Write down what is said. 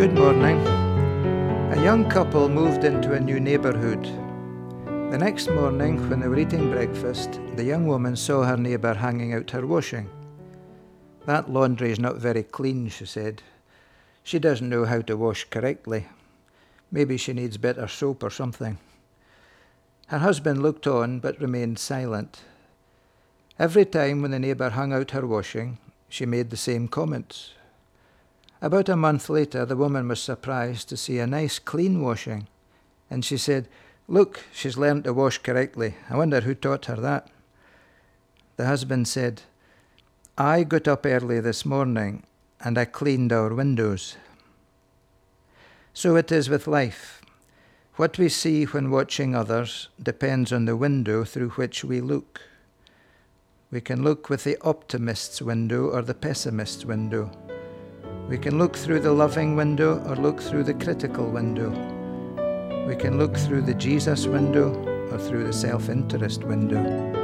Good morning. A young couple moved into a new neighbourhood. The next morning, when they were eating breakfast, the young woman saw her neighbour hanging out her washing. "That laundry is not very clean," she said. "She doesn't know how to wash correctly. Maybe she needs better soap or something." Her husband looked on but remained silent. Every time when the neighbour hung out her washing, she made the same comments. About a month later, the woman was surprised to see a nice clean washing, and she said, "Look, she's learned to wash correctly. I wonder who taught her that." The husband said, "I got up early this morning and I cleaned our windows." So it is with life. What we see when watching others depends on the window through which we look. We can look with the optimist's window or the pessimist's window. We can look through the loving window or look through the critical window. We can look through the Jesus window or through the self-interest window.